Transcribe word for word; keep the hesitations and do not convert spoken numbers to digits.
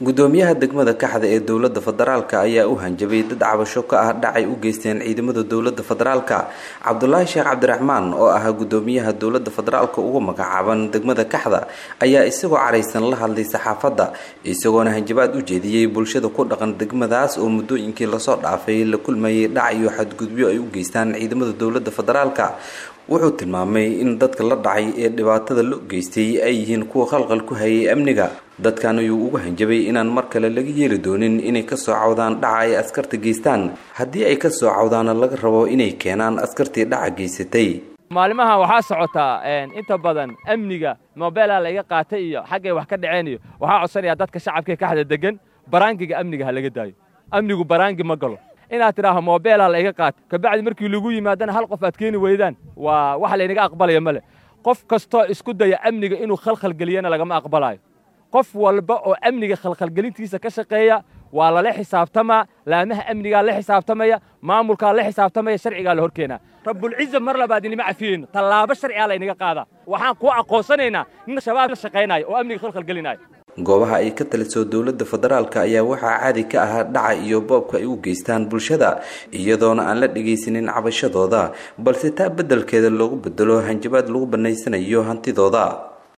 gudoomiyaha degmada Kaxda ee dawladda federaalka ayaa u hanjabay dad cabasho ka ah dhacay u geysteen ciidamada dawladda federaalka. Cabdullaahi Sheekh Cabdiraxmaan oo ah gudoomiyaha dawladda federaalka ugu magacaaban degmada Kaxda ayaa isagoo careysan la hadlay saxaafadda isagoona hanjabaad u jeediyay bulshada ku dhaqan degmadaas oo muddooyinkii la soo dhaafay la kulmayay dhac iyo xadgudubyo ay u geystaan ciidamada dawladda federaalka. wuxuu tilmaamay in dadka la dhacay ee dhibaatada loo geystay ay yihiin kuwa khalqal ku hayay amniga. dadkan ayuu ugu hanjabay inaan mar kale laga yeeli doonin inay ka soo cawdaan dhaca ay askarta geystaan haddii ay ka soo cawdaana laga rabo inay keenaan askartii dhaca geysatay. maalimaha waxaa socotaa inta badan amniga moobela la iga qaatay iyo xaggay wax ka dhaceen iyo waxaa codsanaya dadka shacabka Kaxda degan baraangiga amniga ha laga daayo. amnigu baraangi ma galo inaad tiraaho moobela la iga qaat ka bacdi markii lagu yimaadana hal qof aad keeni weydaan waa wax la inaga aqbalaya male. qof kasto isku daya amniga inuu khalkhal galiyana lagama aqbalayo. qof walba oo amniga khalkhal galintiisa ka shaqeeya waa la la xisaabtama laamaha amniga la xisaabtamaya maamulka la xisaabtamaya sharciga la horkeena. rabbul izza mar labaad inima cafiin talaabo sharci la inaga qaada waxaan ku aqoonsanaynaa in shabaab la shaqeynayo oo amniga khalkhal galinayo. goobaha ay ka taliso dawladda federaalka ayaa waxaa caadi ka ah dhaca iyo boobka ay u geystaan bulshada iyadoona aan la dhageysanin cabashadooda balse taa beddelkeeda loogu bedelo hanjabaad lagu banaysanayo hantidooda.